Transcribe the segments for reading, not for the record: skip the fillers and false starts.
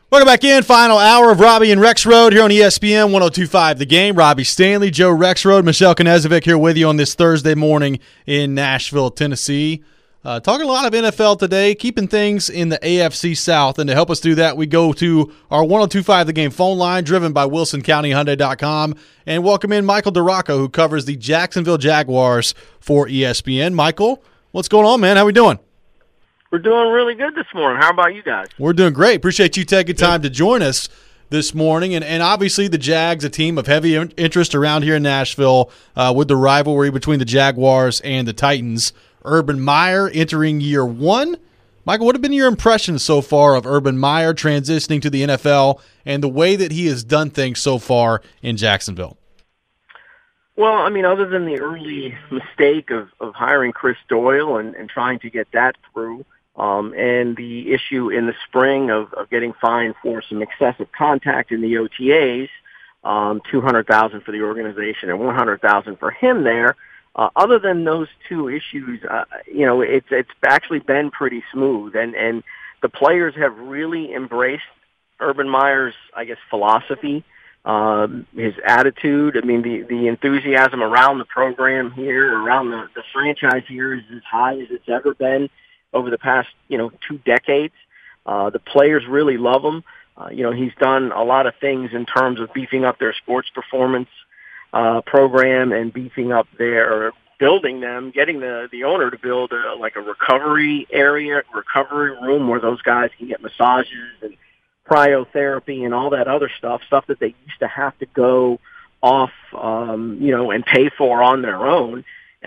Welcome back in. Final hour of Robbie and Rexrode here on ESPN 102.5 The Game. Robbie Stanley, Joe Rexrode, Michelle Knezovic here with you on this Thursday morning in Nashville, Tennessee. Talking a lot of NFL today, keeping things in the AFC South. And to help us do that, we go to our 102.5 The Game phone line, driven by WilsonCountyHyundai.com, and welcome in Michael DeRocco, who covers the Jacksonville Jaguars for ESPN. Michael, what's going on, man? How we doing? We're doing really good this morning. How about you guys? We're doing great. Appreciate you taking time to join us this morning. And obviously the Jags, a team of heavy interest around here in Nashville with the rivalry between the Jaguars and the Titans. Urban Meyer entering year one. Michael, what have been your impressions so far of Urban Meyer transitioning to the NFL and the way that he has done things so far in Jacksonville? Well, I mean, other than the early mistake of hiring Chris Doyle and trying to get that through, and the issue in the spring of getting fined for some excessive contact in the OTAs, $200,000 for the organization and $100,000 for him there. Other than those two issues, it's actually been pretty smooth, and the players have really embraced Urban Meyer's, I guess, philosophy, his attitude. I mean, the enthusiasm around the program here, around the franchise here, is as high as it's ever been over the past, 2 decades. The players really love him. He's done a lot of things in terms of beefing up their sports performance program and beefing up building them, getting the owner to build a recovery area, recovery room where those guys can get massages and cryotherapy and all that other stuff that they used to have to go off, and pay for on their own.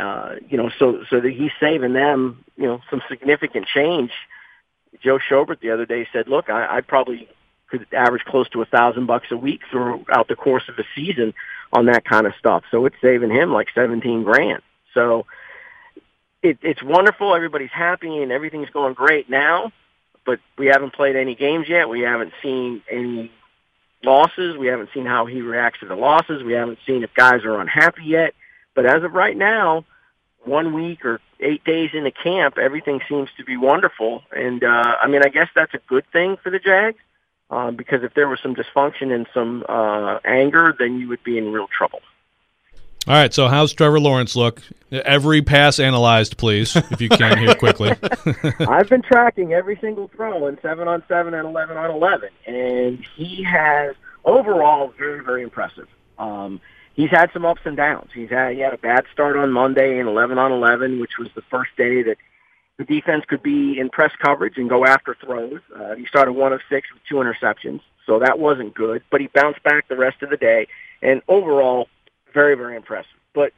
So that he's saving them, some significant change. Joe Schobert the other day said, look, I probably could average close to $1,000 a week throughout the course of a season on that kind of stuff. So it's saving him like $17,000. So it's wonderful. Everybody's happy and everything's going great now, but we haven't played any games yet. We haven't seen any losses. We haven't seen how he reacts to the losses. We haven't seen if guys are unhappy yet. But as of right now, 1 week or 8 days into camp, everything seems to be wonderful. And, I guess that's a good thing for the Jags, because if there was some dysfunction and some anger, then you would be in real trouble. All right, so how's Trevor Lawrence look? Every pass analyzed, please, if you can here quickly. I've been tracking every single throw in 7-on-7 and 11-on-11, and he has overall very, very impressive. He's had some ups and downs. He had a bad start on Monday in 11-on-11, which was the first day that the defense could be in press coverage and go after throws. He started 1 of 6 with 2 interceptions, so that wasn't good. But he bounced back the rest of the day, and overall, very, very impressive. But,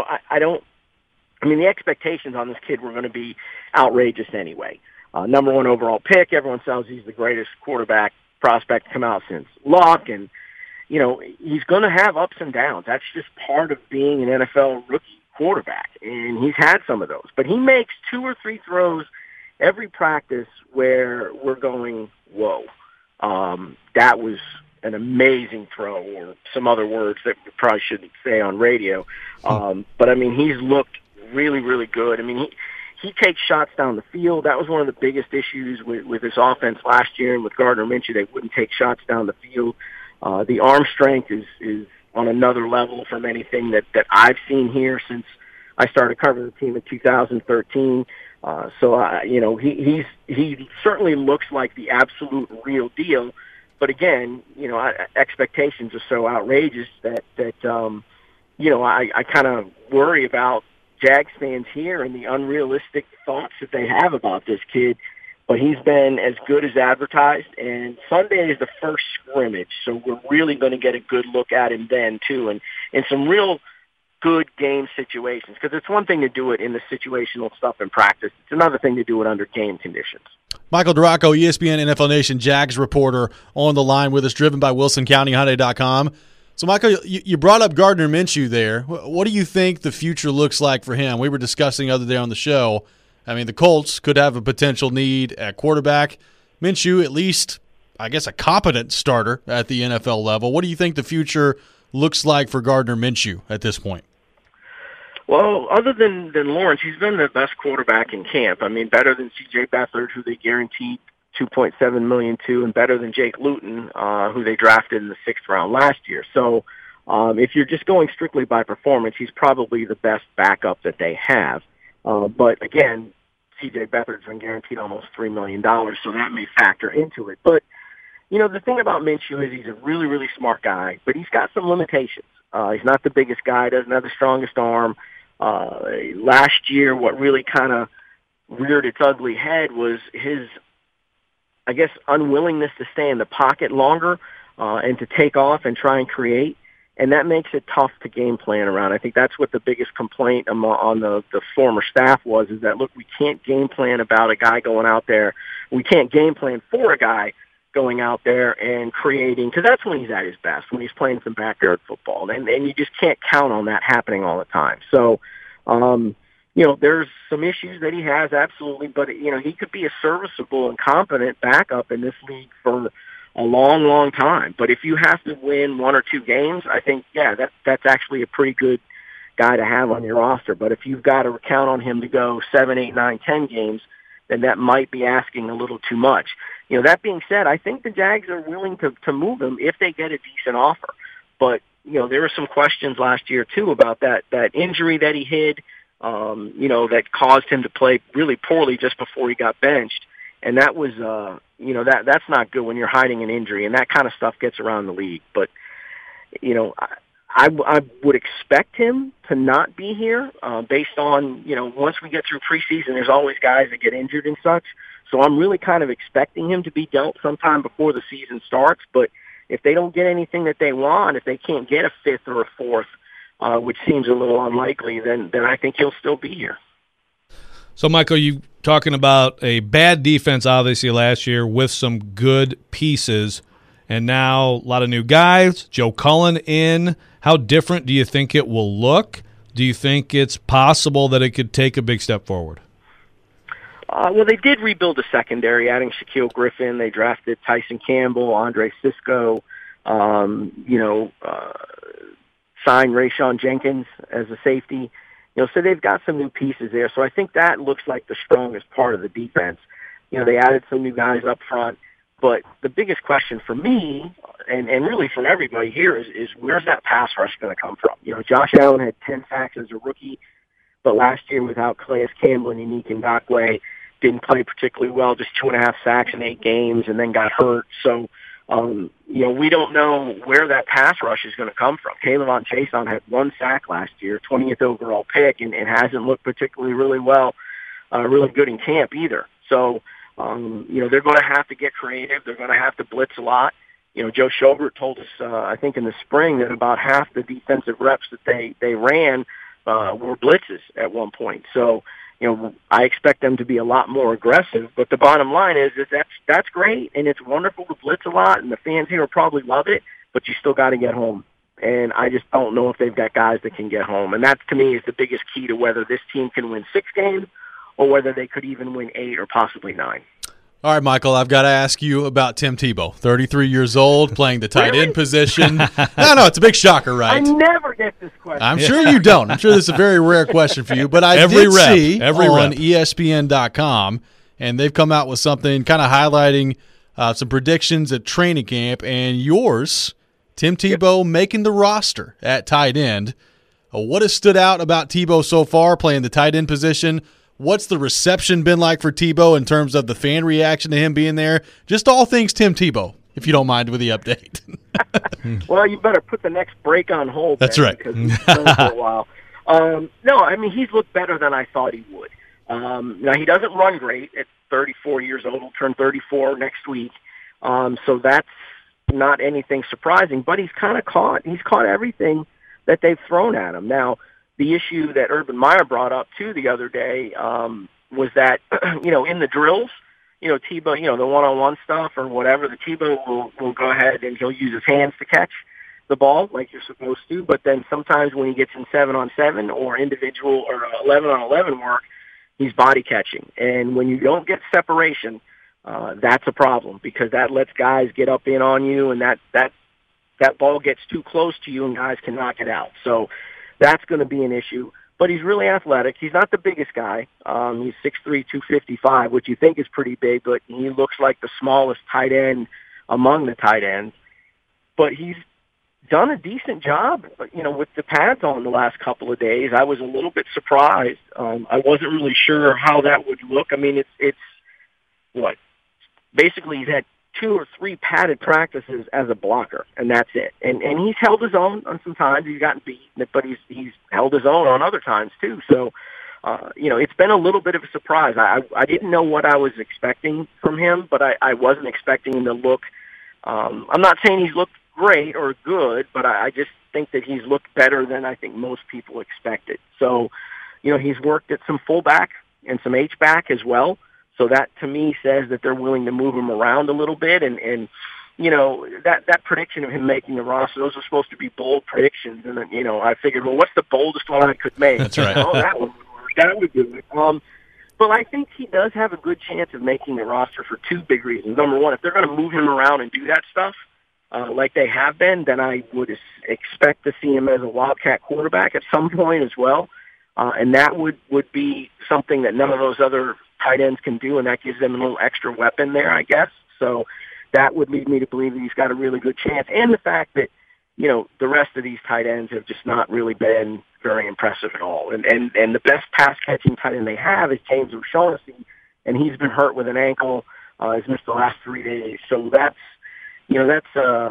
the expectations on this kid were going to be outrageous anyway. Number 1 overall pick. Everyone says he's the greatest quarterback prospect to come out since Luck, and he's going to have ups and downs. That's just part of being an NFL rookie quarterback, and he's had some of those. But he makes 2 or 3 throws every practice where we're going, whoa, that was an amazing throw, or some other words that we probably shouldn't say on radio. But, he's looked really, really good. He takes shots down the field. That was one of the biggest issues with his offense last year, and with Gardner Minshew, they wouldn't take shots down the field. The arm strength is on another level from anything that I've seen here since I started covering the team in 2013. He certainly looks like the absolute real deal. But again, expectations are so outrageous that I kind of worry about Jags fans here and the unrealistic thoughts that they have about this kid. But he's been as good as advertised, and Sunday is the first scrimmage, so we're really going to get a good look at him then, too, and in some real good game situations, because it's one thing to do it in the situational stuff in practice. It's another thing to do it under game conditions. Michael DeRocco, ESPN NFL Nation Jags reporter, on the line with us, driven by WilsonCountyHyundai.com. So, Michael, you brought up Gardner Minshew there. What do you think the future looks like for him? We were discussing the other day on the show. The Colts could have a potential need at quarterback. Minshew, at least, I guess, a competent starter at the NFL level. What do you think the future looks like for Gardner Minshew at this point? Well, other than Lawrence, he's been the best quarterback in camp. Better than C.J. Beathard, who they guaranteed $2.7 million to, and better than Jake Luton, who they drafted in the 6th round last year. So if you're just going strictly by performance, he's probably the best backup that they have. But again, C.J. Beathard's been guaranteed almost $3 million, so that may factor into it. But, the thing about Minshew is he's a really, really smart guy, but he's got some limitations. He's not the biggest guy, doesn't have the strongest arm. Last year, what really kind of reared its ugly head was his, I guess, unwillingness to stay in the pocket longer and to take off and try and create. And that makes it tough to game plan around. I think that's what the biggest complaint on the former staff was, is that, look, we can't game plan about a guy going out there. We can't game plan for a guy going out there and creating, because that's when he's at his best, when he's playing some backyard football. And you just can't count on that happening all the time. So, there's some issues that he has, absolutely, but, he could be a serviceable and competent backup in this league for a long, long time. But if you have to win 1 or 2 games, I think, that's actually a pretty good guy to have on your roster. But if you've got to count on him to go 7, 8, 9, 10 games, then that might be asking a little too much. That being said, I think the Jags are willing to move him if they get a decent offer. But, there were some questions last year, too, about that injury that he hid, that caused him to play really poorly just before he got benched. And that was, that's not good when you're hiding an injury, and that kind of stuff gets around the league. But, I would expect him to not be here based on, once we get through preseason, there's always guys that get injured and such. So I'm really kind of expecting him to be dealt sometime before the season starts. But if they don't get anything that they want, if they can't get a 5th or a 4th, which seems a little unlikely, then I think he'll still be here. So, Michael, you talking about a bad defense, obviously, last year with some good pieces, and now a lot of new guys, Joe Cullen in. How different do you think it will look? Do you think it's possible that it could take a big step forward? Well, they did rebuild the secondary, adding Shaquille Griffin. They drafted Tyson Campbell, Andre Sisco, signed Rayshon Jenkins as a safety. So they've got some new pieces there. So I think that looks like the strongest part of the defense. They added some new guys up front. But the biggest question for me, and really for everybody here, is where's that pass rush going to come from? Josh Allen had 10 sacks as a rookie, but last year without Calais Campbell and Unique Ngakoue, didn't play particularly well, just 2.5 sacks in 8 games, and then got hurt. So, we don't know where that pass rush is going to come from. Kayvon Chason had 1 sack last year, 20th overall pick, and hasn't looked particularly really good in camp either. So, they're going to have to get creative. They're going to have to blitz a lot. Joe Schobert told us, I think in the spring, that about half the defensive reps that they ran were blitzes at one point. So, I expect them to be a lot more aggressive. But the bottom line is that's great, and it's wonderful to blitz a lot, and the fans here will probably love it, but you still got to get home. And I just don't know if they've got guys that can get home. And that, to me, is the biggest key to whether this team can win 6 games or whether they could even win 8 or possibly 9. All right, Michael, I've got to ask you about Tim Tebow, 33 years old, playing the tight end position. No, it's a big shocker, right? I never get this question. I'm sure you don't. I'm sure this is a very rare question for you. But I did see on ESPN.com, and they've come out with something kind of highlighting some predictions at training camp, and yours, Tim Tebow, making the roster at tight end. What has stood out about Tebow so far, playing the tight end position? What's the reception been like for Tebow in terms of the fan reaction to him being there? Just all things Tim Tebow, if you don't mind with the update. Well, you better put the next break on hold. That's right. Because he's done it for a while. No, I mean, he's looked better than I thought he would. Now, he doesn't run great at 34 years old. He'll turn 34 next week. So that's not anything surprising. But he's caught everything that they've thrown at him. Now, the issue that Urban Meyer brought up, too, the other day was that, in the drills, Tebow, the one-on-one stuff or whatever, the Tebow will go ahead and he'll use his hands to catch the ball like you're supposed to. But then sometimes when he gets in 7-on-7 or individual or 11-on-11 work, he's body catching. And when you don't get separation, that's a problem because that lets guys get up in on you, and that ball gets too close to you and guys can knock it out. So that's going to be an issue. but he's really athletic. He's not the biggest guy. He's 6'3", 255, which you think is pretty big, but he looks like the smallest tight end among the tight ends. But he's done a decent job, with the pads on the last couple of days. I was a little bit surprised. I wasn't really sure how that would look. I mean, it's what? Basically, he's had 2 or 3 padded practices as a blocker, and that's it. And he's held his own on some times. He's gotten beat, but he's held his own on other times too. So, it's been a little bit of a surprise. I didn't know what I was expecting from him, but I wasn't expecting him to look. I'm not saying he's looked great or good, but I just think that he's looked better than I think most people expected. So, he's worked at some fullback and some H-back as well. So that, to me, says that they're willing to move him around a little bit. And that prediction of him making the roster, those are supposed to be bold predictions. And then, I figured, well, what's the boldest one I could make? That's right. Oh, that one would work. That would do it. But I think he does have a good chance of making the roster for 2 big reasons. Number one, if they're going to move him around and do that stuff, like they have been, then I would expect to see him as a Wildcat quarterback at some point as well. And that would be something that none of those other tight ends can do, and that gives them a little extra weapon there, I guess. So that would lead me to believe that he's got a really good chance. And the fact that, the rest of these tight ends have just not really been very impressive at all. And the best pass-catching tight end they have is James O'Shaughnessy, and he's been hurt with an ankle. He's missed the last 3 days. So it's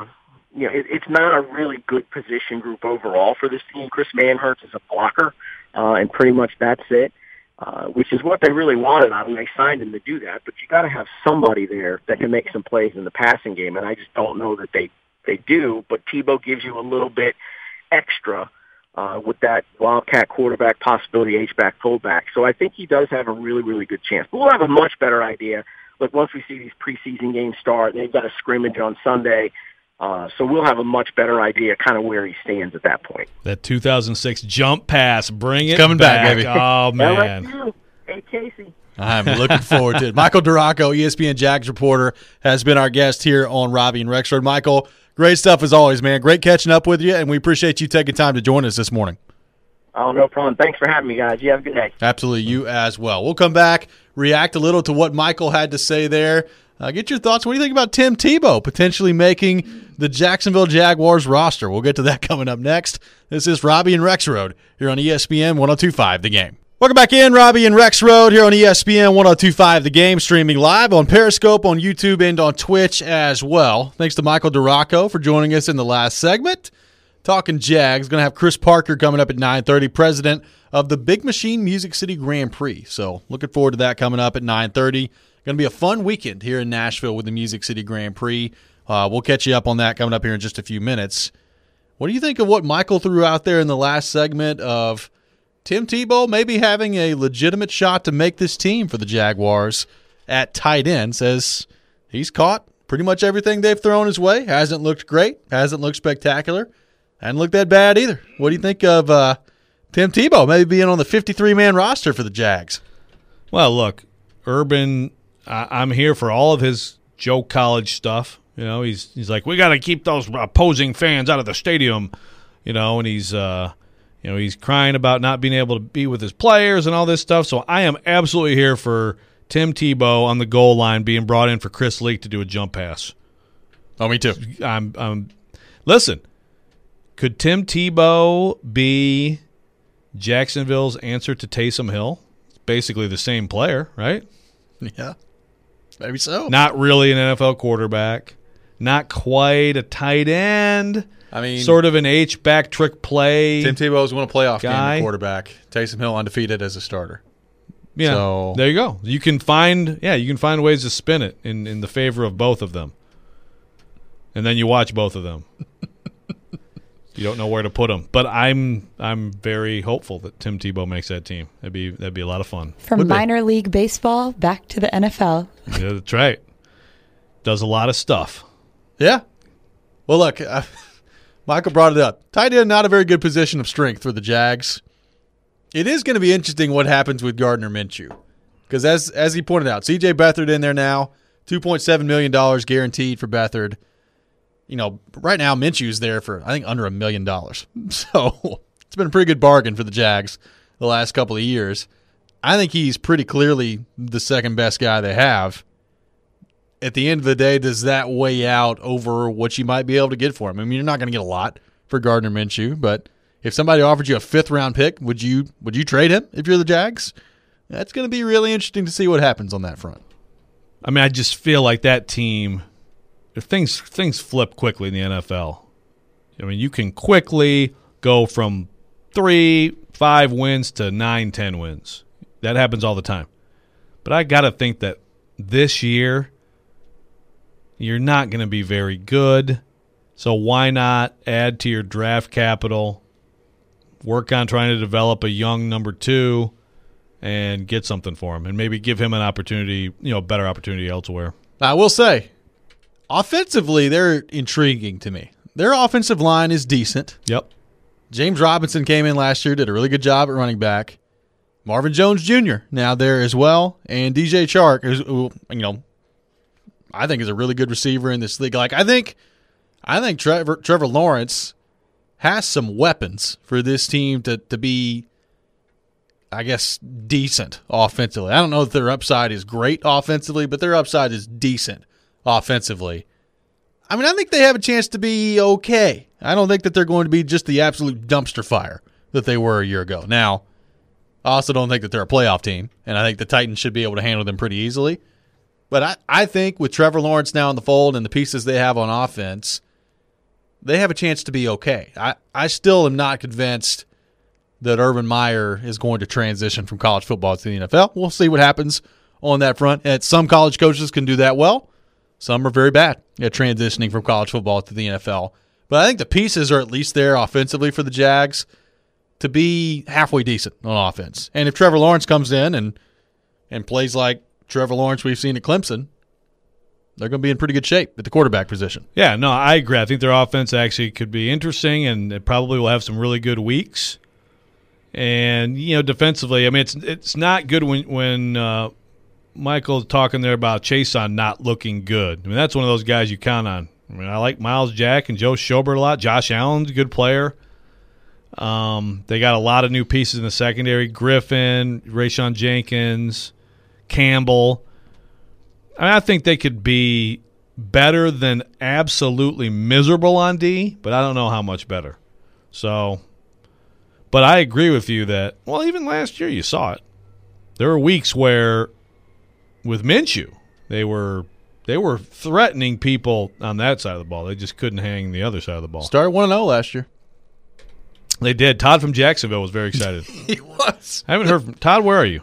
not a really good position group overall for this team. Chris Manhertz is a blocker, and pretty much that's it. Which is what they really wanted out of him. They signed him to do that, but you got to have somebody there that can make some plays in the passing game, and I just don't know that they do. But Tebow gives you a little bit extra with that Wildcat quarterback possibility, H-back, fullback. So I think he does have a really, really good chance. But we'll have a much better idea. Look, once we see these preseason games start, they've got a scrimmage on Sunday. So we'll have a much better idea kind of where he stands at that point. That 2006 jump pass, bring it coming back, baby. Oh, man. LSU. Hey, Casey. I'm looking forward to it. Michael Duraco, ESPN Jags reporter, has been our guest here on Robbie and Rexroad. Michael, great stuff as always, man. Great catching up with you, and we appreciate you taking time to join us this morning. Oh, no problem. Thanks for having me, guys. You have a good day. Absolutely. You as well. We'll come back, react a little to what Michael had to say there. Get your thoughts. What do you think about Tim Tebow potentially making the Jacksonville Jaguars roster? We'll get to that coming up next. This is Robbie and Rexroad here on ESPN 102.5 The Game. Welcome back in, Robbie and Rexroad here on ESPN 102.5 The Game, streaming live on Periscope, on YouTube, and on Twitch as well. Thanks to Michael Duraco for joining us in the last segment. Talking Jags. Going to have Chris Parker coming up at 9:30, president of the Big Machine Music City Grand Prix. So looking forward to that coming up at 9:30. Going to be a fun weekend here in Nashville with the Music City Grand Prix. We'll catch you up on that coming up here in just a few minutes. What do you think of what Michael threw out there in the last segment of Tim Tebow maybe having a legitimate shot to make this team for the Jaguars at tight end? Says he's caught pretty much everything they've thrown his way. Hasn't looked great. Hasn't looked spectacular. Hasn't looked that bad either. What do you think of Tim Tebow maybe being on the 53-man roster for the Jags? Well, look, Urban, I'm here for all of his Joe College stuff. He's like, we got to keep those opposing fans out of the stadium, and he's he's crying about not being able to be with his players and all this stuff. So I am absolutely here for Tim Tebow on the goal line being brought in for Chris Leak to do a jump pass. Oh, me too. Listen, could Tim Tebow be Jacksonville's answer to Taysom Hill? It's basically the same player, right? Yeah, maybe so. Not really an NFL quarterback. Not quite a tight end. I mean, sort of an H-back trick play. Tim Tebow's won a playoff guy. game at quarterback. Taysom Hill undefeated as a starter. Yeah, so, there you go. You can find ways to spin it in the favor of both of them, and then you watch both of them. You don't know where to put them, but I'm very hopeful that Tim Tebow makes that team. That'd be a lot of fun. From minor league baseball back to the NFL. Yeah, that's right. Does a lot of stuff. Yeah. Well, look, Michael brought it up. Tight end, not a very good position of strength for the Jags. It is going to be interesting what happens with Gardner Minshew, because as he pointed out, C.J. Beathard in there now, $2.7 million guaranteed for Beathard. Right now Minshew's there for, I think, under $1 million. So it's been a pretty good bargain for the Jags. the last couple of years. I think he's pretty clearly the second best guy they have. At the end of the day, does that weigh out over what you might be able to get for him? I mean, you're not going to get a lot for Gardner Minshew, but if somebody offered you a 5th-round pick, would you trade him if you're the Jags? That's going to be really interesting to see what happens on that front. I mean, I just feel like that team, if things flip quickly in the NFL, I mean, you can quickly go from 3-5 wins to 9-10 wins. That happens all the time. But I got to think that this year you're not going to be very good. So why not add to your draft capital, work on trying to develop a young number 2, and get something for him, and maybe give him an opportunity, better opportunity elsewhere. I will say, offensively, they're intriguing to me. Their offensive line is decent. Yep. James Robinson came in last year, did a really good job at running back. Marvin Jones Jr. now there as well, and DJ Chark, who I think is a really good receiver in this league. Like I think Trevor Lawrence has some weapons for this team to be, I guess, decent offensively. I don't know if their upside is great offensively, but their upside is decent offensively. I mean, I think they have a chance to be okay. I don't think that they're going to be just the absolute dumpster fire that they were a year ago. Now, I also don't think that they're a playoff team, and I think the Titans should be able to handle them pretty easily. But I think with Trevor Lawrence now in the fold and the pieces they have on offense, they have a chance to be okay. I still am not convinced that Urban Meyer is going to transition from college football to the NFL. We'll see what happens on that front. And some college coaches can do that well. Some are very bad at transitioning from college football to the NFL. But I think the pieces are at least there offensively for the Jags to be halfway decent on offense. And if Trevor Lawrence comes in and plays like Trevor Lawrence we've seen at Clemson, they're going to be in pretty good shape at the quarterback position. Yeah, no, I agree. I think their offense actually could be interesting, and it probably will have some really good weeks. And, defensively, I mean, it's not good when Michael's talking there about Chason not looking good. I mean, that's one of those guys you count on. I mean, I like Miles Jack and Joe Schobert a lot. Josh Allen's a good player. They got a lot of new pieces in the secondary. Griffin, Rayshon Jenkins, Campbell. I mean, I think they could be better than absolutely miserable on D, but I don't know how much better. So, but I agree with you that, well, even last year you saw it. There were weeks where, with Minshew, they were threatening people on that side of the ball. They just couldn't hang the other side of the ball. Started 1-0 last year. They did. Todd from Jacksonville was very excited. He was. I haven't heard from Todd. Where are you?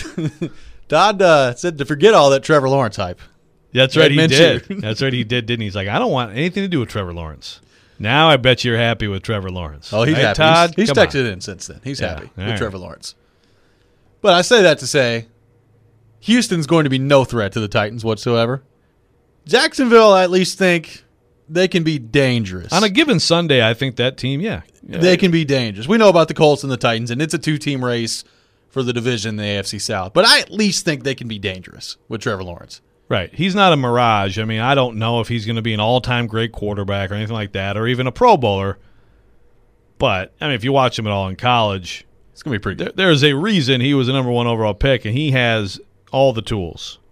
Todd said to forget all that Trevor Lawrence hype. That's right, he did. That's right, he did, didn't he? He's like, I don't want anything to do with Trevor Lawrence. Now I bet you're happy with Trevor Lawrence. Oh, he's right, happy. Todd? He's texted in since then. He's happy with Trevor Lawrence. But I say that to say Houston's going to be no threat to the Titans whatsoever. Jacksonville, I at least think they can be dangerous. On a given Sunday, I think that team, they can be dangerous. We know about the Colts and the Titans, and it's a 2-team race for the division in the AFC South. But I at least think they can be dangerous with Trevor Lawrence. Right. He's not a mirage. I mean, I don't know if he's going to be an all-time great quarterback or anything like that, or even a Pro Bowler. But, I mean, if you watch him at all in college, it's going to be pretty good. There's a reason he was the number 1 overall pick, and he has all the tools.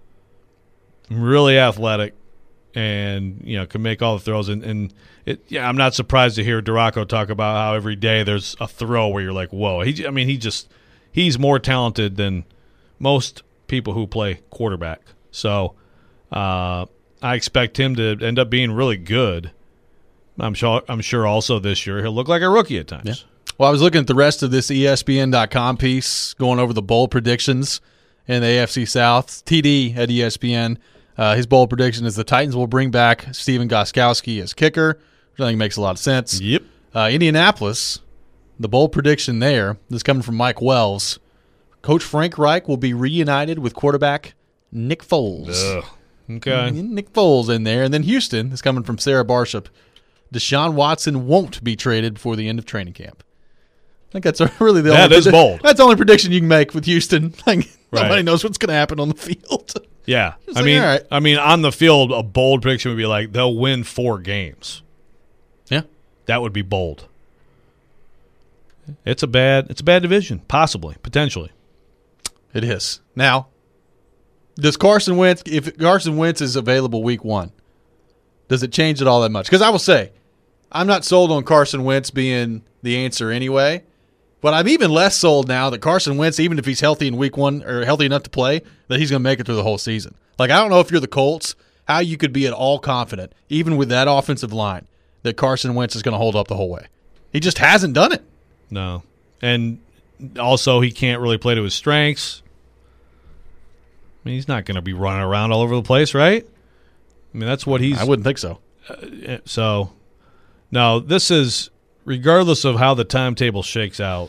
Really athletic and, can make all the throws. And I'm not surprised to hear Duraco talk about how every day there's a throw where you're like, whoa. He's more talented than most people who play quarterback. So I expect him to end up being really good. I'm sure also this year he'll look like a rookie at times. Yeah. Well, I was looking at the rest of this ESPN.com piece, going over the bowl predictions in the AFC South. TD at ESPN, his bowl prediction is the Titans will bring back Steven Gostkowski as kicker, which I think makes a lot of sense. Yep. Indianapolis, the bold prediction there, this is coming from Mike Wells. Coach Frank Reich will be reunited with quarterback Nick Foles. Ugh. Okay. Nick Foles in there. And then Houston is coming from Sarah Barshop. Deshaun Watson won't be traded before the end of training camp. I think that's really the that is bold. That's the only prediction you can make with Houston. Like, right. Nobody knows what's going to happen on the field. Yeah. All right. I mean, on the field, a bold prediction would be like they'll win 4 games. Yeah. That would be bold. It's a bad division, possibly, potentially. It is. Now, does Carson Wentz, if Carson Wentz is available week 1, does it change it all that much? Because I will say, I'm not sold on Carson Wentz being the answer anyway, but I'm even less sold now that Carson Wentz, even if he's healthy in week 1 or healthy enough to play, that he's going to make it through the whole season. Like, I don't know if you're the Colts, how you could be at all confident, even with that offensive line, that Carson Wentz is going to hold up the whole way. He just hasn't done it. No. And also, he can't really play to his strengths. I mean, he's not going to be running around all over the place, right? I mean, that's what he's – I wouldn't think so. So, no, this is – regardless of how the timetable shakes out,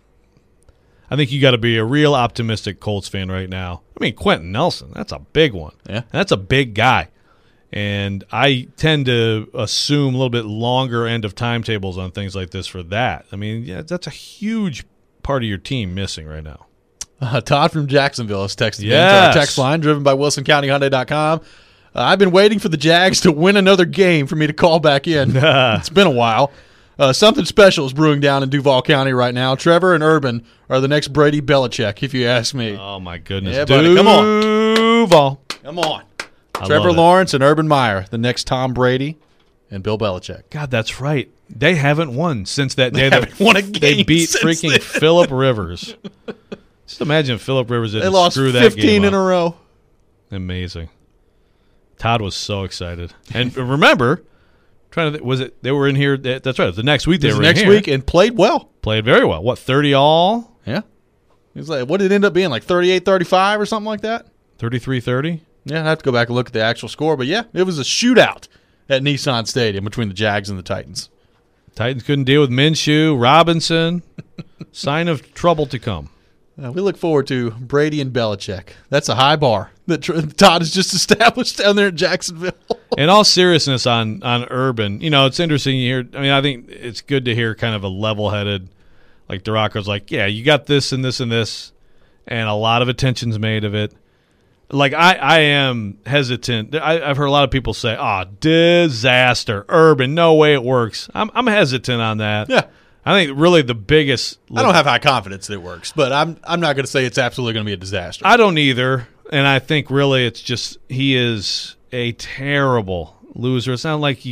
I think you got to be a real optimistic Colts fan right now. I mean, Quentin Nelson, that's a big one. Yeah. That's a big guy. And I tend to assume a little bit longer end of timetables on things like this for that. I mean, yeah, that's a huge part of your team missing right now. Todd from Jacksonville has texted into Yes. our text line, driven by WilsonCountyHyundai.com. I've been waiting for the Jags to win another game for me to call back in. It's been a while. Something special is brewing down in Duval County right now. Trevor and Urban are the next Brady Belichick, if you ask me. Oh, my goodness. Yeah, buddy, come on. Duval. Come on. I Trevor love it. Lawrence and Urban Meyer, the next Tom Brady and Bill Belichick. God, that's right. They haven't won since that day. haven't won a game They beat since freaking then. Phillip Rivers. Just imagine if Phillip Rivers They didn't lost screw that 15 game in up. a row. Amazing. Todd was so excited. And remember, was it they were in here? That's right. The next week they This were next in here. week and played well. Played very well. What, 30 all? Yeah. It was like, what did it end up being, like 38-35 or something like that? 33-30? Yeah, I'd have to go back and look at the actual score. But, yeah, it was a shootout at Nissan Stadium between the Jags and the Titans. Titans couldn't deal with Minshew, Robinson. Sign of trouble to come. We look forward to Brady and Belichick. That's a high bar that Todd has just established down there in Jacksonville. In all seriousness on Urban, it's interesting you hear. I mean, I think it's good to hear kind of a level-headed, like DeRocco's like, yeah, you got this and this and this, and a lot of attention's made of it. Like, I am hesitant. I've heard a lot of people say, disaster, Urban, no way it works. I'm hesitant on that. Yeah. I think really the biggest – I don't have high confidence that it works, but I'm not going to say it's absolutely going to be a disaster. I don't either, and I think really it's just he is a terrible loser. It's not like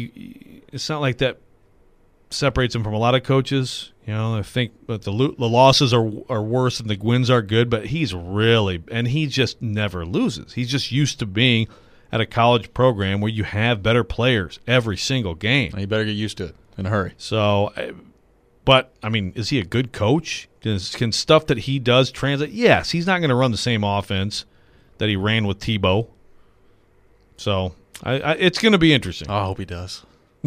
that separates him from a lot of coaches. I think that the losses are worse and the wins are good, but he just never loses. He's just used to being at a college program where you have better players every single game. You better get used to it in a hurry. So, but, I mean, is he a good coach? Can stuff that he does translate? Yes, he's not going to run the same offense that he ran with Tebow. So, it's going to be interesting. Oh, I hope he does.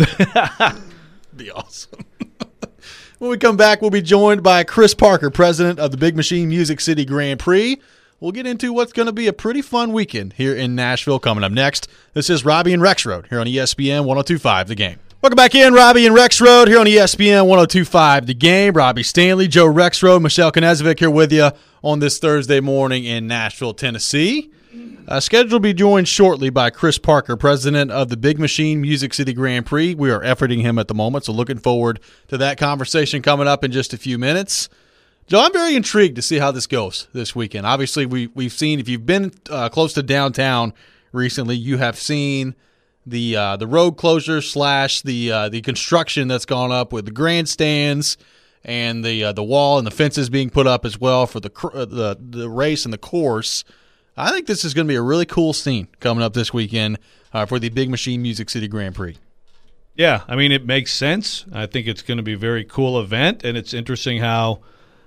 Be awesome. When we come back, we'll be joined by Chris Parker, president of the Big Machine Music City Grand Prix. We'll get into what's going to be a pretty fun weekend here in Nashville coming up next. This is Robbie and Rexroad here on ESPN 102.5 The Game. Welcome back in, Robbie and Rexroad here on ESPN 102.5 The Game. Robbie Stanley, Joe Rexroad, Michelle Knezovic here with you on this Thursday morning in Nashville, Tennessee. Scheduled to be joined shortly by Chris Parker, president of the Big Machine Music City Grand Prix. We are efforting him at the moment, so looking forward to that conversation coming up in just a few minutes. Joe, I'm very intrigued to see how this goes this weekend. Obviously, we've seen, if you've been close to downtown recently, you have seen the road closures / the construction that's gone up with the grandstands and the wall and the fences being put up as well for the race and the course. I think this is going to be a really cool scene coming up this weekend for the Big Machine Music City Grand Prix. Yeah, I mean, it makes sense. I think it's going to be a very cool event, and it's interesting how,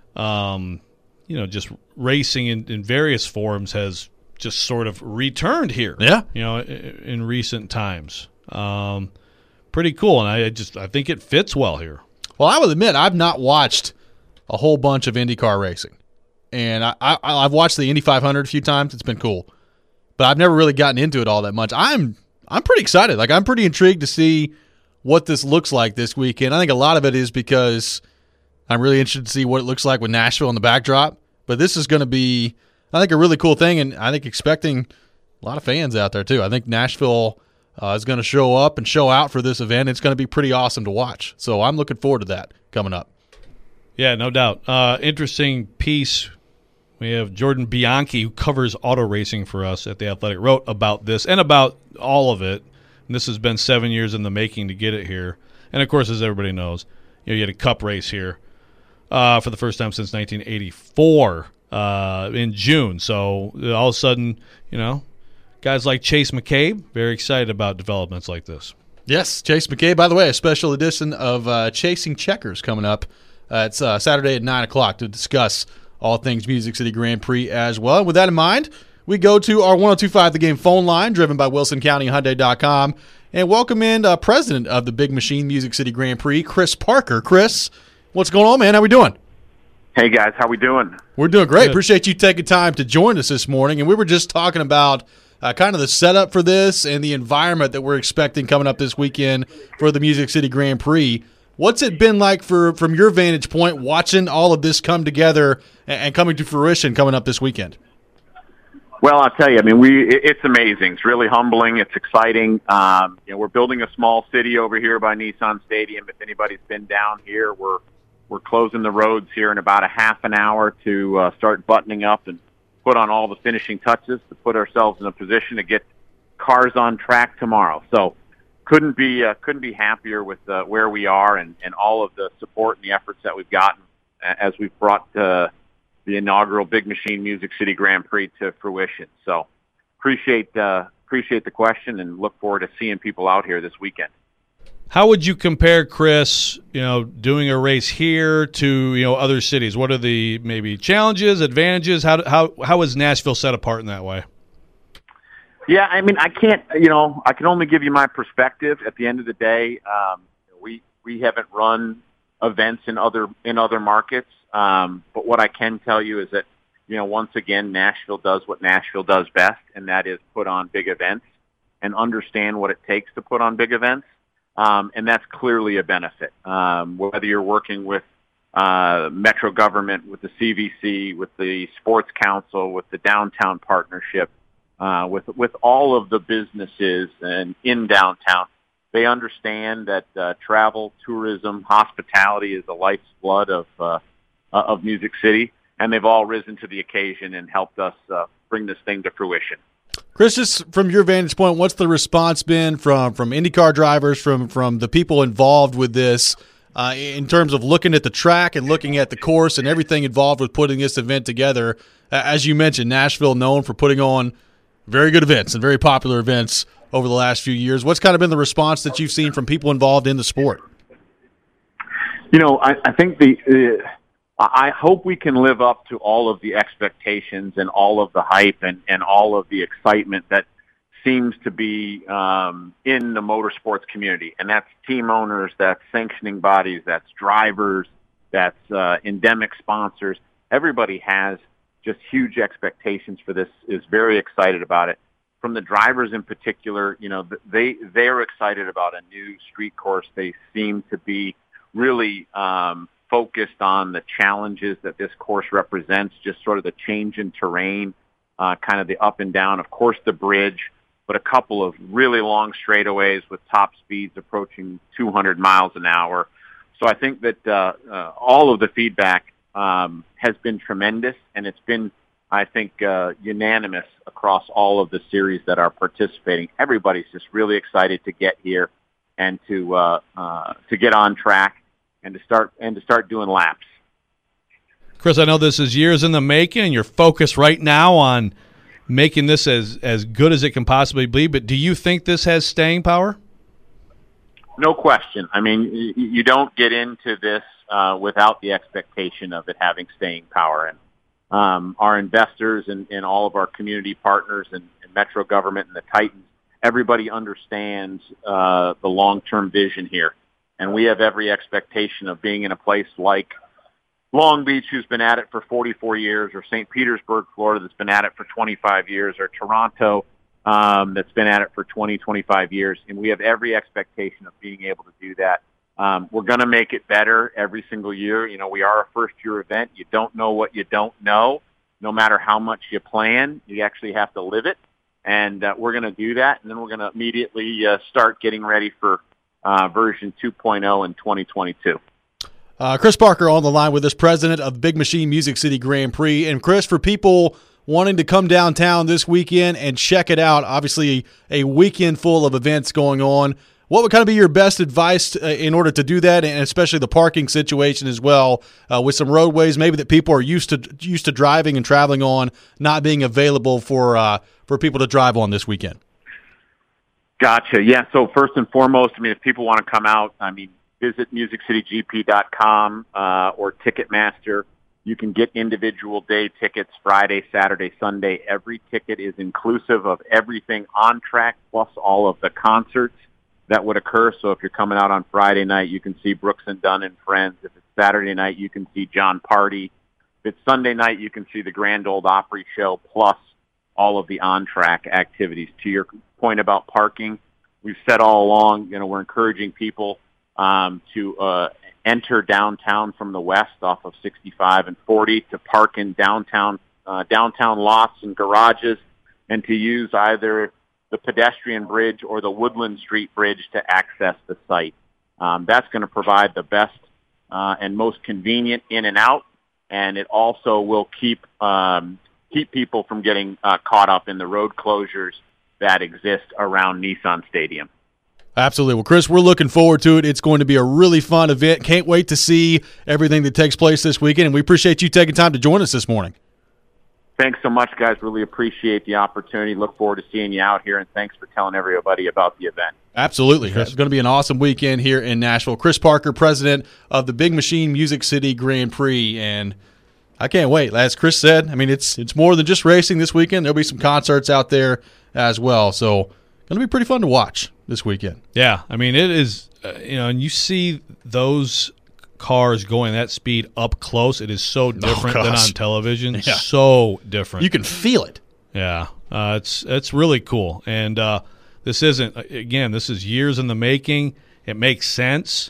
just racing in various forms has just sort of returned here. Yeah. In recent times. Pretty cool, and I think it fits well here. Well, I will admit, I've not watched a whole bunch of IndyCar racing. And I've watched the Indy 500 a few times. It's been cool. But I've never really gotten into it all that much. I'm pretty excited. Like, I'm pretty intrigued to see what this looks like this weekend. I think a lot of it is because I'm really interested to see what it looks like with Nashville in the backdrop. But this is going to be, I think, a really cool thing, and I think expecting a lot of fans out there, too. I think Nashville is going to show up and show out for this event. It's going to be pretty awesome to watch. So I'm looking forward to that coming up. Yeah, no doubt. Interesting piece. We have Jordan Bianchi, who covers auto racing for us at The Athletic, wrote about this and about all of it. And this has been 7 years in the making to get it here. And, of course, as everybody knows, you had a cup race here for the first time since 1984 in June. So all of a sudden, guys like Chase McCabe, very excited about developments like this. Yes, Chase McCabe. By the way, a special edition of Chasing Checkers coming up. It's Saturday at 9 o'clock to discuss all things Music City Grand Prix as well. And with that in mind, we go to our 102.5 The Game phone line, driven by WilsonCountyHyundai.com, and welcome in president of the Big Machine Music City Grand Prix, Chris Parker. Chris, what's going on, man? How we doing? Hey, guys. How we doing? We're doing great. Good. Appreciate you taking time to join us this morning. And we were just talking about kind of the setup for this and the environment that we're expecting coming up this weekend for the Music City Grand Prix. What's it been like from your vantage point watching all of this come together and coming to fruition coming up this weekend? Well, I'll tell you, it's amazing. It's really humbling. It's exciting. We're building a small city over here by Nissan Stadium. If anybody's been down here, we're closing the roads here in about a half an hour to start buttoning up and put on all the finishing touches to put ourselves in a position to get cars on track tomorrow. So couldn't be happier with where we are and all of the support and the efforts that we've gotten as we've brought the inaugural Big Machine Music City Grand Prix to fruition. So appreciate the question and look forward to seeing people out here this weekend. How would you compare, Chris, doing a race here to, other cities? What are the maybe challenges, advantages? How is Nashville set apart in that way? Yeah, I can't, I can only give you my perspective. At the end of the day, we haven't run events in other markets. But what I can tell you is that, once again, Nashville does what Nashville does best, and that is put on big events and understand what it takes to put on big events. And that's clearly a benefit. Whether you're working with Metro government, with the CVC, with the Sports Council, with the Downtown Partnership, with all of the businesses and in downtown, they understand that travel, tourism, hospitality is the lifeblood of Music City, and they've all risen to the occasion and helped us bring this thing to fruition. Chris, just from your vantage point, what's the response been from IndyCar drivers, from the people involved with this, in terms of looking at the track and looking at the course and everything involved with putting this event together? As you mentioned, Nashville known for putting on very good events and very popular events over the last few years. What's kind of been the response that you've seen from people involved in the sport? I think I hope we can live up to all of the expectations and all of the hype and all of the excitement that seems to be in the motorsports community. And that's team owners, that's sanctioning bodies, that's drivers, that's endemic sponsors. Everybody has just huge expectations for this, is very excited about it. From the drivers in particular, they're excited about a new street course. They seem to be really focused on the challenges that this course represents, just sort of the change in terrain, kind of the up and down, of course, the bridge, but a couple of really long straightaways with top speeds approaching 200 miles an hour. So I think that all of the feedback has been tremendous, and it's been, I think, unanimous across all of the series that are participating. Everybody's just really excited to get here and to get on track and to start doing laps. Chris, I know this is years in the making, and you're focused right now on making this as good as it can possibly be, but do you think this has staying power? No question. You don't get into this without the expectation of it having staying power. And our investors and all of our community partners and Metro government and the Titans, everybody understands the long-term vision here. And we have every expectation of being in a place like Long Beach, who's been at it for 44 years, or St. Petersburg, Florida, that's been at it for 25 years, or Toronto, that's been at it for 25 years. And we have every expectation of being able to do that. We're going to make it better every single year. We are a first-year event. You don't know what you don't know. No matter how much you plan, you actually have to live it. And we're going to do that. And then we're going to immediately start getting ready for version 2.0 in 2022. Chris Parker on the line with us, president of Big Machine Music City Grand Prix. And Chris, for people wanting to come downtown this weekend and check it out, obviously a weekend full of events going on, what would kind of be your best advice in order to do that, and especially the parking situation as well, with some roadways maybe that people are used to driving and traveling on not being available for people to drive on this weekend? Gotcha. Yeah. So first and foremost, if people want to come out, visit musiccitygp.com or Ticketmaster. You can get individual day tickets Friday, Saturday, Sunday. Every ticket is inclusive of everything on track plus all of the concerts that would occur. So if you're coming out on Friday night, you can see Brooks and Dunn and Friends. If it's Saturday night, you can see John Party. If it's Sunday night, you can see the Grand Ole Opry show plus all of the on-track activities. To your point about parking, we've said all along, we're encouraging people to enter downtown from the west off of 65 and 40 to park in downtown lots and garages, and to use either the pedestrian bridge or the Woodland Street Bridge to access the site. That's going to provide the best and most convenient in and out, and it also will keep people from getting caught up in the road closures that exist around Nissan Stadium. Absolutely. Well, Chris, we're looking forward to it. It's going to be a really fun event. Can't wait to see everything that takes place this weekend, and we appreciate you taking time to join us this morning. Thanks so much, guys. Really appreciate the opportunity. Look forward to seeing you out here, and thanks for telling everybody about the event. Absolutely. It's going to be an awesome weekend here in Nashville. Chris Parker, president of the Big Machine Music City Grand Prix, and I can't wait. As Chris said, it's more than just racing this weekend. There'll be some concerts out there as well, so going to be pretty fun to watch this weekend. Yeah, it is, and you see those cars going that speed up close. It is so different than on television. Yeah. So different. You can feel it. Yeah, it's really cool. And this is years in the making. It makes sense,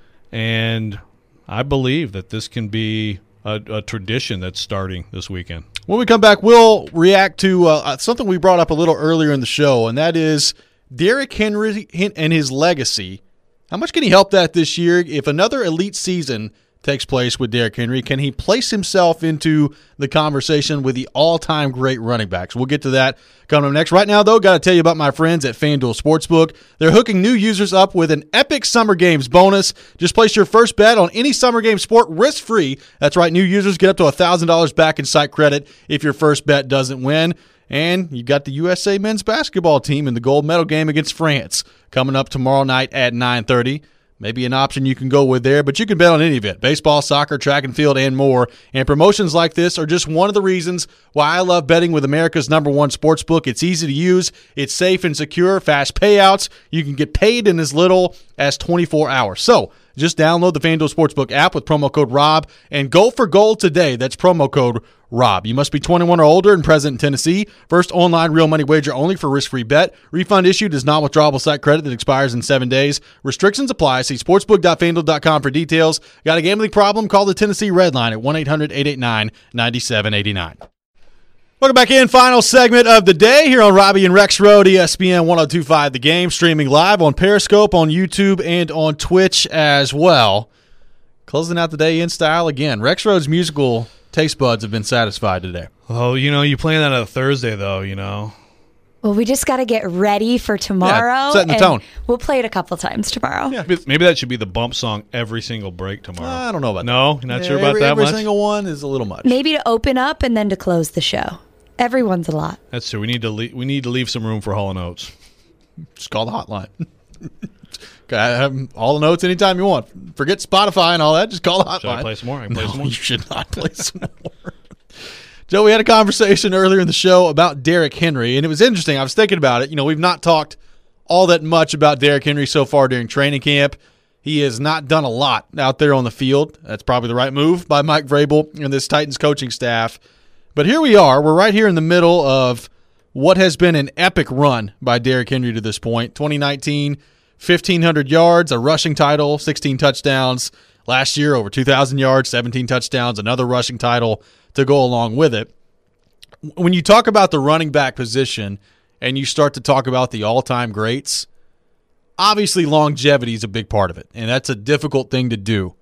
and I believe that this can be a tradition that's starting this weekend. When we come back, we'll react to something we brought up a little earlier in the show, and that is Derrick Henry and his legacy. How much can he help that this year? If another elite season takes place with Derrick Henry, can he place himself into the conversation with the all-time great running backs? We'll get to that coming up next. Right now, though, got to tell you about my friends at FanDuel Sportsbook. They're hooking new users up with an epic Summer Games bonus. Just place your first bet on any Summer Games sport risk-free. That's right, new users get up to $1,000 back in site credit if your first bet doesn't win. And you've got the USA men's basketball team in the gold medal game against France coming up tomorrow night at 9:30. Maybe an option you can go with there, but you can bet on any event: baseball, soccer, track and field, and more. And promotions like this are just one of the reasons why I love betting with America's #1 sportsbook. It's easy to use, it's safe and secure, fast payouts. You can get paid in as little as 24 hours. So just download the FanDuel Sportsbook app with promo code ROB and go for gold today. That's promo code ROB. You must be 21 or older and present in Tennessee. First online real money wager only for risk-free bet. Refund issued is non-withdrawable site credit that expires in 7 days. Restrictions apply. See sportsbook.fanduel.com for details. Got a gambling problem? Call the Tennessee Red Line at 1-800-889-9789. Welcome back in. Final segment of the day here on Robbie and Rex Road, ESPN 102.5 The Game, streaming live on Periscope, on YouTube, and on Twitch as well. Closing out the day in style again. Rex Road's musical taste buds have been satisfied today. Oh, you playing that on a Thursday, though, Well, we just got to get ready for tomorrow. Yeah, setting the tone. We'll play it a couple times tomorrow. Yeah. Maybe that should be the bump song every single break tomorrow. I don't know about that. No? You're not sure about that every much? Every single one is a little much. Maybe to open up and then to close the show. Everyone's a lot. That's true. We need to leave some room for Hall & Oates. Just call the hotline. Okay, I have all the notes anytime you want. Forget Spotify and all that. Just call the hotline. Should I play some more? I can play some more. You should not play some more. Joe, we had a conversation earlier in the show about Derrick Henry, and it was interesting. I was thinking about it. We've not talked all that much about Derrick Henry so far during training camp. He has not done a lot out there on the field. That's probably the right move by Mike Vrabel and this Titans coaching staff. But here we are. We're right here in the middle of what has been an epic run by Derrick Henry to this point. 2019, 1,500 yards, a rushing title, 16 touchdowns. Last year, over 2,000 yards, 17 touchdowns, another rushing title to go along with it. When you talk about the running back position and you start to talk about the all-time greats, obviously longevity is a big part of it, and that's a difficult thing to do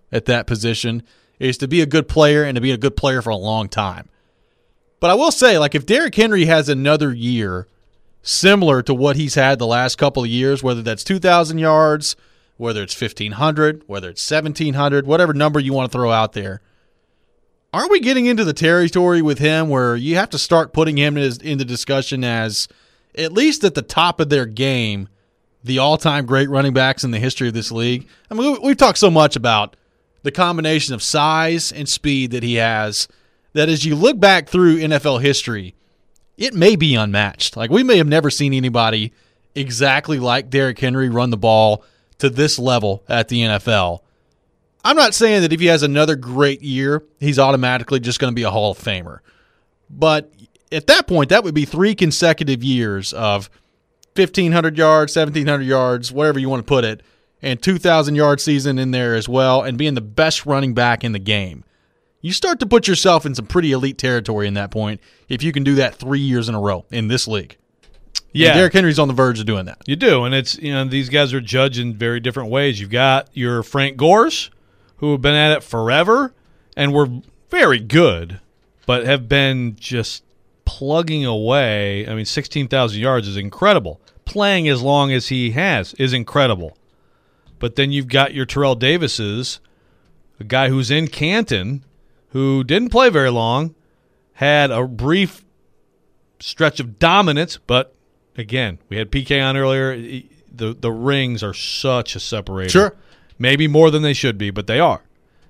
at that position is to be a good player and to be a good player for a long time. But I will say, like, if Derrick Henry has another year similar to what he's had the last couple of years, whether that's 2,000 yards, whether it's 1,500, whether it's 1,700, whatever number you want to throw out there, aren't we getting into the territory with him where you have to start putting him in the discussion as, at least at the top of their game, the all-time great running backs in the history of this league? I mean, we've talked so much about the combination of size and speed that he has, that as you look back through NFL history, it may be unmatched. Like, we may have never seen anybody exactly like Derrick Henry run the ball to this level at the NFL. I'm not saying that if he has another great year, he's automatically just going to be a Hall of Famer. But at that point, that would be 3 consecutive years of 1,500 yards, 1,700 yards, whatever you want to put it, and 2,000-yard season in there as well, and being the best running back in the game. You start to put yourself in some pretty elite territory in that point if you can do that 3 years in a row in this league. Yeah, and Derrick Henry's on the verge of doing that. You do, and it's, these guys are judged in very different ways. You've got your Frank Gores, who have been at it forever and were very good, but have been just plugging away. I mean, 16,000 yards is incredible. Playing as long as he has is incredible. But then you've got your Terrell Davises, a guy who's in Canton, who didn't play very long, had a brief stretch of dominance, but again, we had PK on earlier. The rings are such a separator. Sure. Maybe more than they should be, but they are.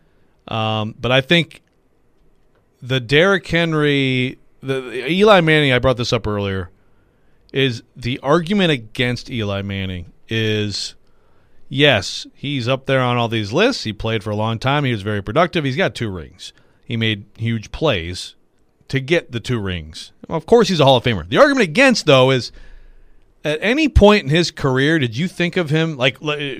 But I think the Derrick Henry, the Eli Manning, I brought this up earlier, is the argument against Eli Manning is, yes, he's up there on all these lists. He played for a long time. He was very productive. He's got 2 rings. He made huge plays to get the 2 rings. Well, of course, he's a Hall of Famer. The argument against, though, is at any point in his career, did you think of him like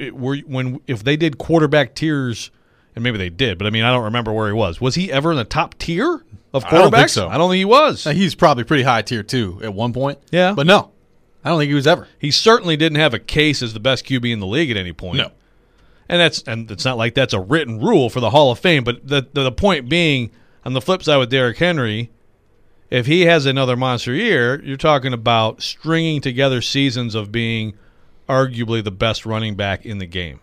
if they did quarterback tiers, and maybe they did, but I mean, I don't remember where he was. Was he ever in the top tier of quarterbacks? I don't think so. I don't think he was. He's probably pretty high tier too at one point. Yeah, but no, I don't think he was ever. He certainly didn't have a case as the best QB in the league at any point. No. And it's not like that's a written rule for the Hall of Fame, but the point being, on the flip side with Derrick Henry, if he has another monster year, you're talking about stringing together seasons of being arguably the best running back in the game.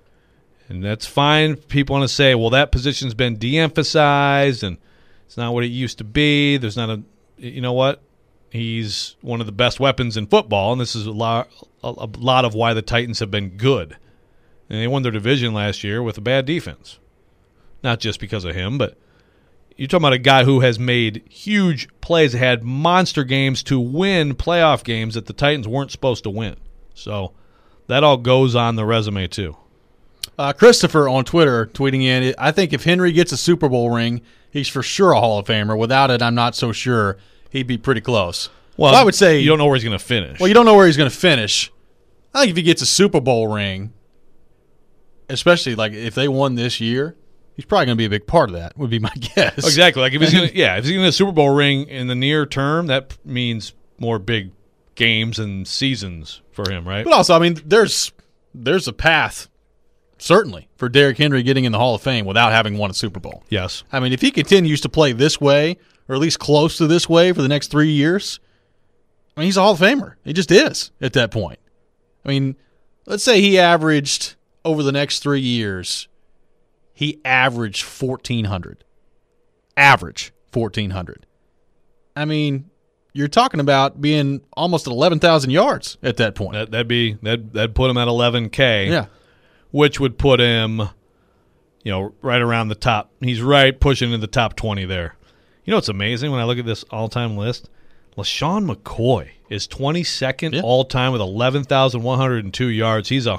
And that's fine. People want to say, well, that position's been de-emphasized and it's not what it used to be. There's not a – you know what? He's one of the best weapons in football, and this is a lot of why the Titans have been good. And they won their division last year with a bad defense. Not just because of him, but you're talking about a guy who has made huge plays, had monster games to win playoff games that the Titans weren't supposed to win. So that all goes on the resume too. Christopher on Twitter tweeting in, I think if Henry gets a Super Bowl ring, he's for sure a Hall of Famer. Without it, I'm not so sure. He'd be pretty close. Well, I would say you don't know where he's going to finish. Well, you don't know where he's going to finish. I think if he gets a Super Bowl ring, especially like if they won this year, he's probably going to be a big part of that, would be my guess. Exactly. Like if he's going to, if he's going to get a Super Bowl ring in the near term, that means more big games and seasons for him, right? But also, I mean, there's a path, certainly, for Derrick Henry getting in the Hall of Fame without having won a Super Bowl. Yes. I mean, if he continues to play this way, or at least close to this way for the next 3 years, I mean, he's a Hall of Famer. He just is at that point. I mean, let's say he averaged, over the next 3 years, he averaged 1,400. Average 1,400. I mean, you're talking about being almost at 11,000 yards at that point. That'd put him at 11K. Yeah. Which would put him, right around the top. He's right pushing into the top 20 there. You know what's amazing when I look at this all-time list? LaShawn McCoy is 22nd all-time with 11,102 yards. He's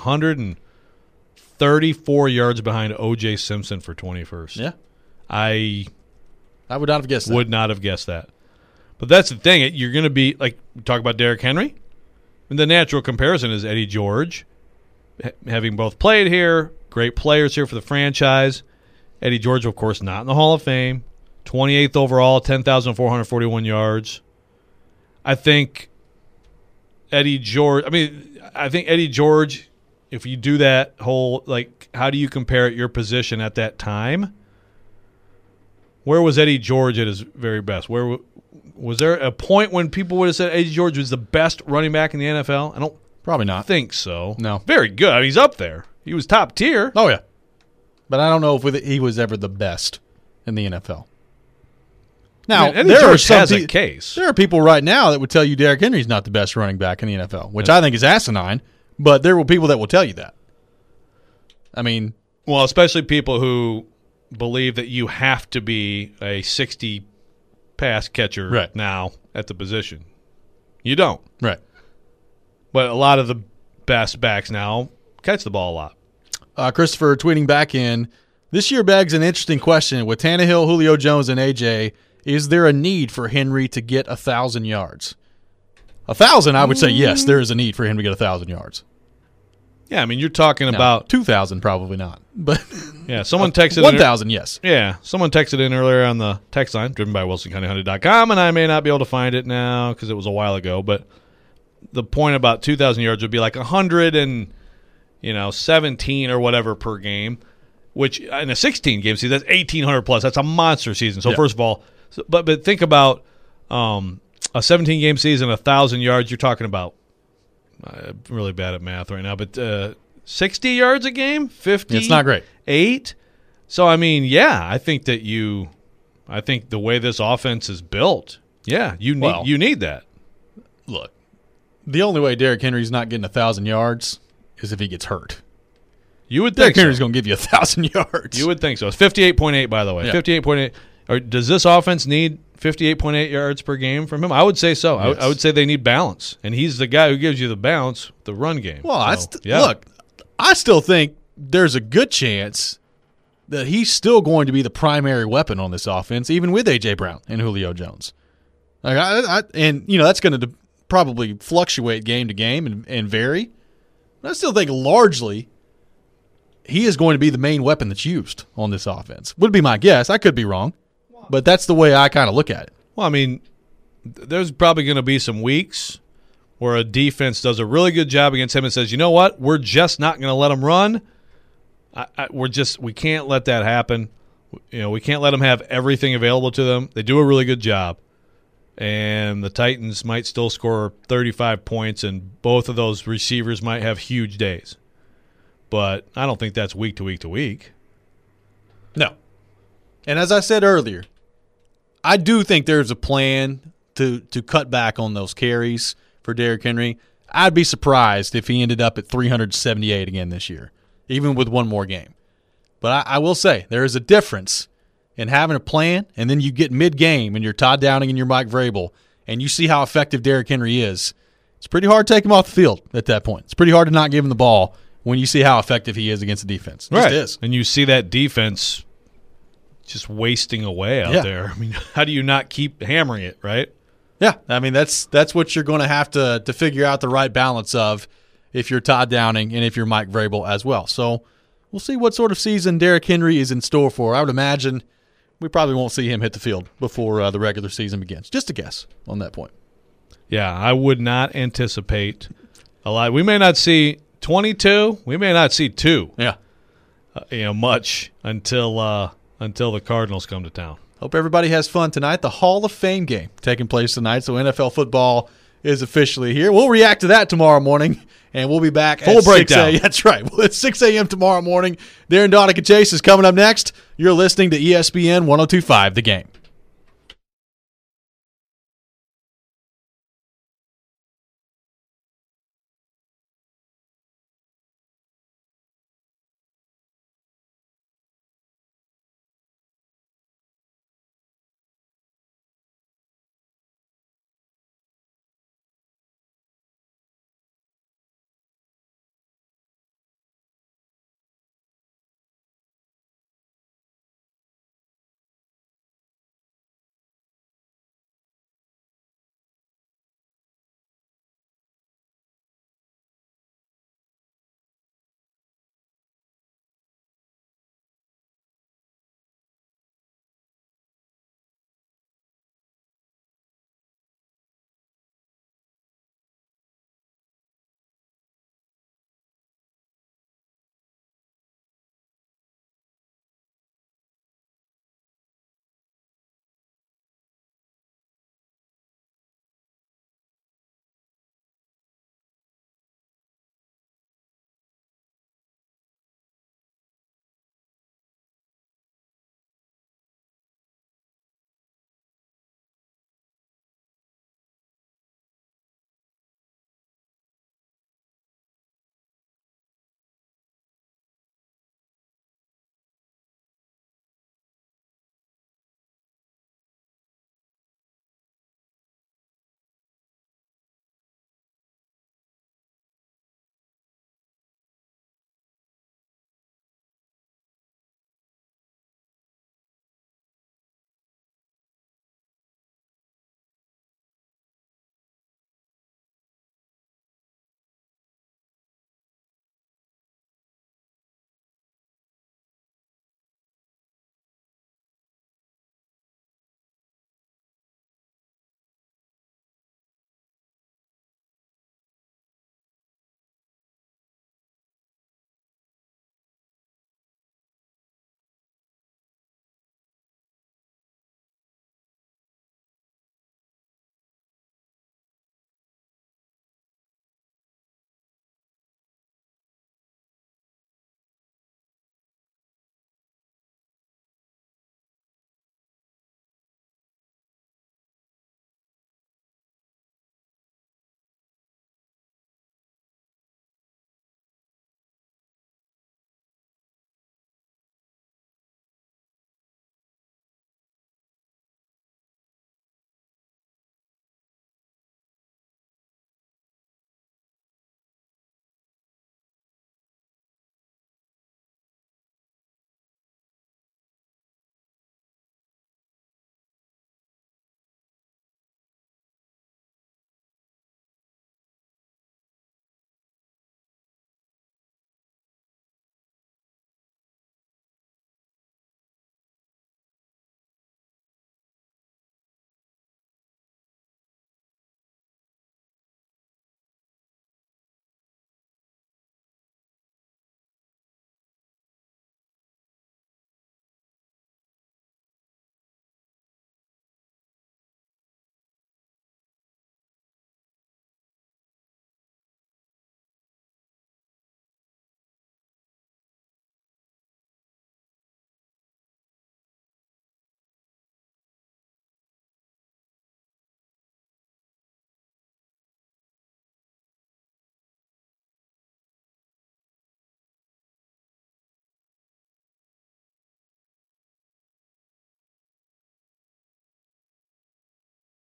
134 yards behind O.J. Simpson for 21st. Yeah. I would not have guessed that. Would not have guessed that. But that's the thing. You're going to be, like, talk about Derrick Henry. And the natural comparison is Eddie George. Having both played here, great players here for the franchise. Eddie George, of course, not in the Hall of Fame. 28th overall, 10,441 yards. I think Eddie George if you do that whole, like, how do you compare at your position at that time? Where was Eddie George at his very best? Where was there a point when people would have said Eddie George was the best running back in the NFL? I don't Probably not. think so. No. Very good. I mean, he's up there. He was top tier. Oh, yeah. But I don't know if he was ever the best in the NFL. Now, I mean, Eddie there are George some has a case. There are people right now that would tell you Derrick Henry's not the best running back in the NFL, which I think is asinine, but there were people that will tell you that. I mean, Well, especially people who believe that you have to be a 60 pass catcher Right. now at the position. You don't. right. But a lot of the best backs now catch the ball a lot. Christopher tweeting back in, this year begs an interesting question. With Tannehill, Julio Jones, and A.J., is there a need for Henry to get 1,000 yards? 1,000, I would say yes, there is a need for him to get 1,000 yards. Yeah, I mean, you're talking Now, about 2,000 probably not, but yeah. Someone texted 1,000, yes. Yeah, someone texted in earlier on the text line, driven by WilsonCountyHunted.com, and I may not be able to find it now because it was a while ago. But the point about 2,000 yards would be like 117 or whatever per game, which in a 16 game season, that's 1,800 plus. That's a monster season. So Yeah. first of all, but think about a 17 game season, 1,000 yards. You're talking about. I'm really bad at math right now, but 60 yards a game, 50. It's not great. 8. So I mean, yeah, I think the way this offense is built, yeah, you need that. Look, the only way Derrick Henry's not getting 1,000 yards is if he gets hurt. You would Derrick think Henry's so. going to give you 1,000 yards. You would think so. It's 58.8, by the way. Yeah. 58.8. Or does this offense need 58.8 yards per game from him? I would say so. Yes. I would say they need balance, and he's the guy who gives you the balance, the run game. Well, So, look, I still think there's a good chance that he's still going to be the primary weapon on this offense, even with A.J. Brown and Julio Jones. Like that's going to probably fluctuate game to game and vary. But I still think largely he is going to be the main weapon that's used on this offense. Would be my guess. I could be wrong, but that's the way I kind of look at it. Well, I mean, there's probably going to be some weeks where a defense does a really good job against him and says, you know what, we're just not going to let him run. We can't let that happen. We can't let them have everything available to them. They do a really good job. And the Titans might still score 35 points, and both of those receivers might have huge days. But I don't think that's week to week to week. No. And as I said earlier, I do think there's a plan to cut back on those carries for Derrick Henry. I'd be surprised if he ended up at 378 again this year, even with one more game. But I will say there is a difference in having a plan, and then you get mid-game and you're Todd Downing and you're Mike Vrabel, and you see how effective Derrick Henry is. It's pretty hard to take him off the field at that point. It's pretty hard to not give him the ball when you see how effective he is against the defense. It just is. And you see that defense just wasting away out there. I mean, how do you not keep hammering it, right? Yeah, I mean that's what you're going to have to figure out the right balance of if you're Todd Downing and if you're Mike Vrabel as well. So we'll see what sort of season Derrick Henry is in store for. I would imagine we probably won't see him hit the field before the regular season begins. Just a guess on that point. Yeah, I would not anticipate a lot. We may not see 22. We may not see 2. Yeah, Much until the Cardinals come to town. hope everybody has fun tonight. The Hall of Fame game taking place tonight, so NFL football is officially here. We'll react to that tomorrow morning, and we'll be back Full at breakdown. 6 a.m. That's right. Well, it's 6 a.m. tomorrow morning. Darren Donica Chase is coming up next. You're listening to ESPN 102.5 The Game.